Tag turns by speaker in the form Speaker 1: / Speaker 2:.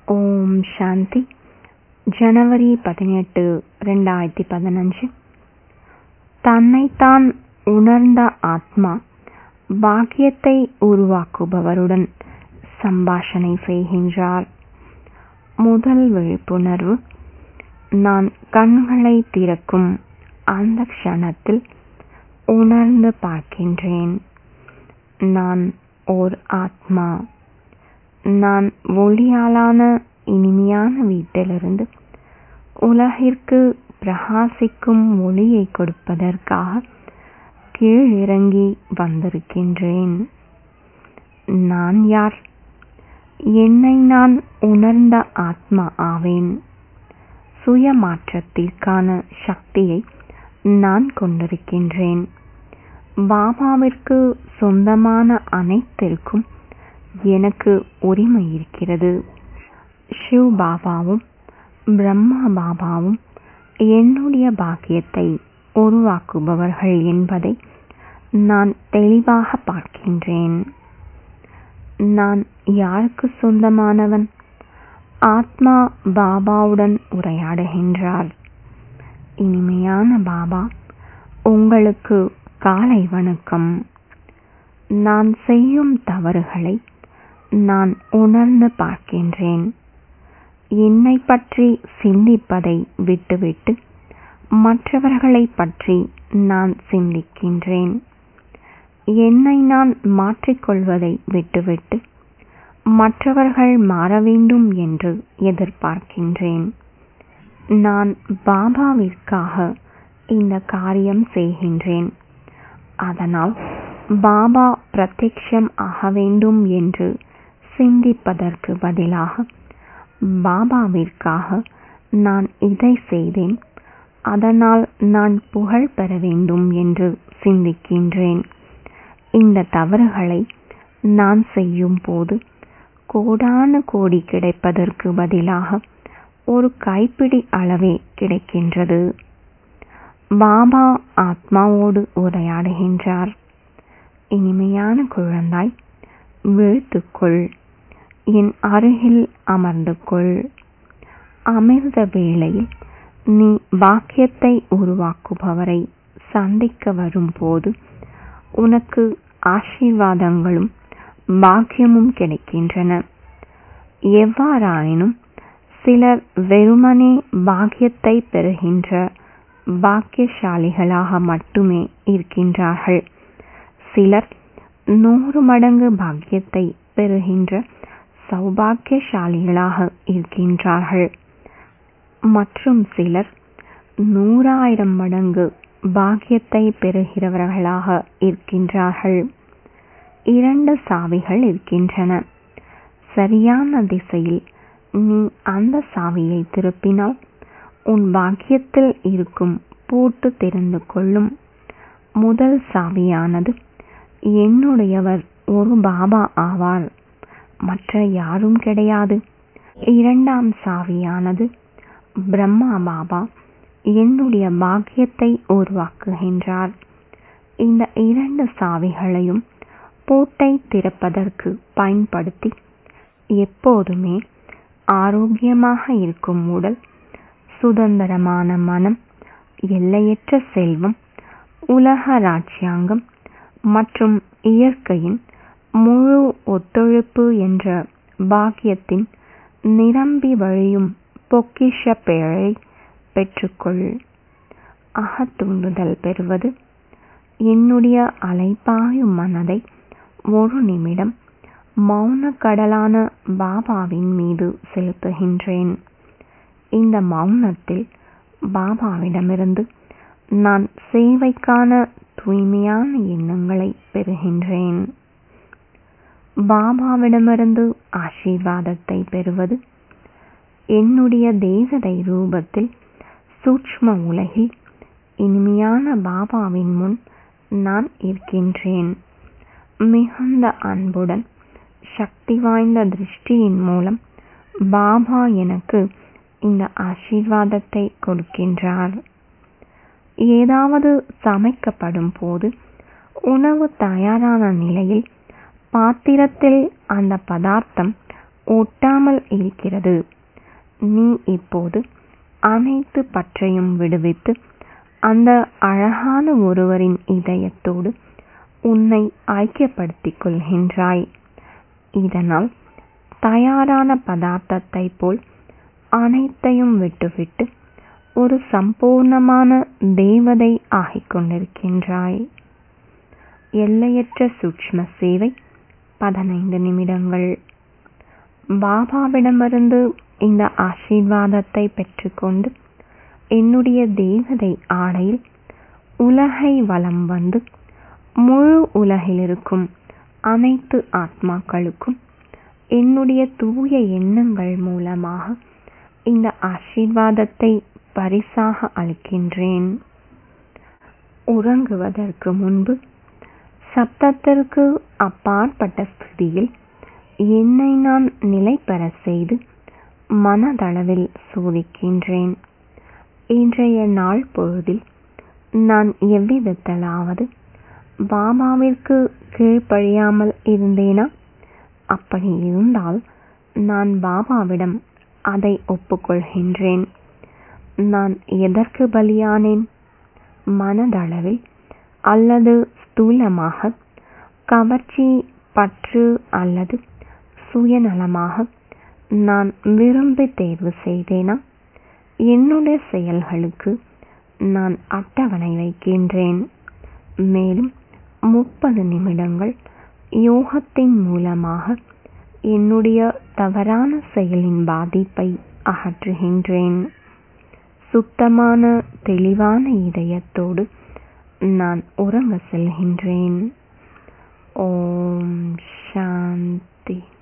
Speaker 1: ஓம் சாந்தி. ஜனவரி 18, 2015. தன்னைத்தான் உணர்ந்த ஆத்மா பாக்கியத்தை உருவாக்குபவருடன் சம்பாஷணை செய்கின்றார். முதல் விழிப்புணர்வு: நான் கண்களை திறக்கும் அந்த க்ஷணத்தில் உணர்ந்து பார்க்கின்றேன். நான் ஓர் ஆத்மா. நான் ஒளியாலான இனிமையான வீட்டிலிருந்து உலகிற்கு பிரகாசிக்கும் ஒளியை கொடுப்பதற்காக கீழிறங்கி வந்திருக்கின்றேன். நான் யார்? என்னை நான் உணர்ந்த ஆத்மா ஆவேன். சுய மாற்றத்திற்கான சக்தியை நான் கொண்டிருக்கின்றேன். பாபாவிற்கு சொந்தமான அனைத்திற்கும் எனக்கு உரிமை இருக்கிறது. சிவ் பாபாவும் பிரம்மா பாபாவும் என்னுடைய பாக்கியத்தை உருவாக்குபவர்கள் என்பதை நான் தெளிவாக பார்க்கின்றேன். நான் யாருக்கு சொந்தமானவன்? ஆத்மா பாபாவுடன் உரையாடுகின்றார். இனிமையான பாபா, உங்களுக்கு காலை வணக்கம். நான் செய்யும் தவறுகளை நான் உணர்ந்து பார்க்கின்றேன். என்னை பற்றி சிந்திப்பதை விட்டுவிட்டு மற்றவர்களை பற்றி நான் சிந்திக்கின்றேன். என்னை நான் மாற்றிக்கொள்வதை விட்டுவிட்டு மற்றவர்கள் மாற வேண்டும் என்று எதிர்பார்க்கின்றேன். நான் பாபாவிற்காக இந்த காரியம் செய்கின்றேன். அதனால் பாபா பிரத்யக்ஷம் ஆக வேண்டும் என்று சிந்திப்பதற்கு பதிலாக பாபாவிற்காக நான் இதை செய்தேன், அதனால் நான் புகழ் பெற வேண்டும் என்று சிந்திக்கின்றேன். இந்த தவறுகளை நான் செய்யும் போது கோடான கோடி கிடைப்பதற்கு பதிலாக ஒரு கைப்பிடி அளவே கிடைக்கின்றது. பாபா ஆத்மாவோடு உரையாடுகின்றார். இனிமையான குழந்தாய், விழித்துக்கொள், என் அருகில் அமர்ந்து கொள். அமிர்த வேளையில் நீ பாக்கியத்தை உருவாக்குபவரை சந்திக்க வரும்போது உனக்கு ஆசீர்வாதங்களும் பாக்கியமும் கிடைக்கின்றன. எவ்வாறாயினும் சிலர் வெறுமனே பாக்கியத்தை பெறுகின்ற பாக்கியசாலிகளாக மட்டுமே இருக்கின்றார்கள். சிலர் 100 மடங்கு பாக்கியத்தை பெறுகின்ற சௌபாக்கியசாலிகளாக இருக்கின்றார்கள். மற்றும் சிலர் 100,000 மடங்கு பாக்கியத்தை பெறுகிறவர்களாக இருக்கின்றார்கள். 2 சாவிகள் இருக்கின்றன. சரியான திசையில் நீ அந்த சாவியை திருப்பினால் உன் பாக்கியத்தில் இருக்கும் பூட்டு திறந்து கொள்ளும். முதல் சாவியானது என்னுடையவர் ஒரு பாபா ஆவார், மற்ற யாரும் கிடையாது. 2ஆம் சாவியானது பிரம்மா பாபா என்னுடைய பாக்கியத்தை உருவாக்குகின்றார். இந்த 2 சாவிகளையும் பூட்டை திறப்பதற்கு பயன்படுத்தி எப்போதுமே ஆரோக்கியமாக இருக்கும் உடல், சுதந்திரமான மனம், எல்லையற்ற செல்வம், உலக ராஜ்யாங்கம் மற்றும் இயற்கையின் முழு ஒத்துழைப்பு என்ற பாக்கியத்தின் நிரம்பி வழியும் பொக்கிஷ பெயரை பெற்றுக்கொள். அகத்தூண்டுதல் பெறுவது: என்னுடைய அலைபாயும் மனதை ஒரு நிமிடம் மௌன கடலான பாபாவின் மீது செலுத்துகின்றேன். இந்த மௌனத்தில் பாபாவிடமிருந்து நான் சேவைக்கான தூய்மையான எண்ணங்களை பெறுகின்றேன். பாபாவிடமிருந்து ஆசீர்வாதத்தை பெறுவது: என்னுடைய தேவதை ரூபத்தில் சூட்ச்ம உலகில் இனிமையான பாபாவின் முன் நான் இருக்கின்றேன். மிகுந்த அன்புடன் சக்தி வாய்ந்த திருஷ்டியின் மூலம் பாபா எனக்கு இந்த ஆசீர்வாதத்தை கொடுக்கின்றார். ஏதாவது சமைக்கப்படும் போது உணவு தயாரான நிலையில் பாத்திரத்தில் அந்த பதார்த்தம் ஒட்டாமல் இருக்கிறது. நீ இப்போது அனைத்து பற்றையும் விடுவித்து அந்த அழகான ஒருவரின் இதயத்தோடு உன்னை ஐக்கியப்படுத்திக் கொள்கின்றாய். இதனால் தயாரான பதார்த்தத்தை போல் அனைத்தையும் விட்டுவிட்டு ஒரு சம்பூர்ணமான தேவதை ஆகிக் கொண்டிருக்கின்றாய். எல்லையற்ற சூக்ஷ்ம சேவை 15 நிமிடங்கள். பாபாவிடமிருந்து இந்த ஆசீர்வாதத்தை பெற்றுக்கொண்டு என்னுடைய தேவதை ஆடையில் உலகை வலம் வந்து முழு உலகில் இருக்கும் அனைத்து ஆத்மாக்களுக்கும் என்னுடைய தூய எண்ணங்கள் மூலமாக இந்த ஆசீர்வாதத்தை பரிசாக அளிக்கின்றேன். உறங்குவதற்கு முன்பு சப்தத்திற்கு அப்பாற்பட்ட ஸ்திதியில் என்னை நான் நிலை பெற செய்து மனதளவில் சோதிக்கின்றேன். இன்றைய நாள் பொழுதில் நான் எவ்விதத்திலாவது பாபாவிற்கு கீழ்ப்படியாமல் இருந்தேனா? அப்படி இருந்தால் நான் பாபாவிடம் அதை ஒப்புக்கொள்கின்றேன். நான் எதற்கு பலியானேன்? மனதளவில் அல்லது ஸ்தூலமாக கவர்ச்சி, பற்று அல்லது சுயநலமாக நான் விரும்பி தேர்வு செய்தேனா? என்னுடைய செயல்களுக்கு நான் அட்டவணை வைக்கின்றேன். மேலும் 30 நிமிடங்கள் யோகத்தின் மூலமாக என்னுடைய தவறான செயலின் பாதிப்பை அகற்றுகின்றேன். சுத்தமான தெளிவான இதயத்தோடு நான் உறங்க செல்கின்றேன். ஓம் சாந்தி.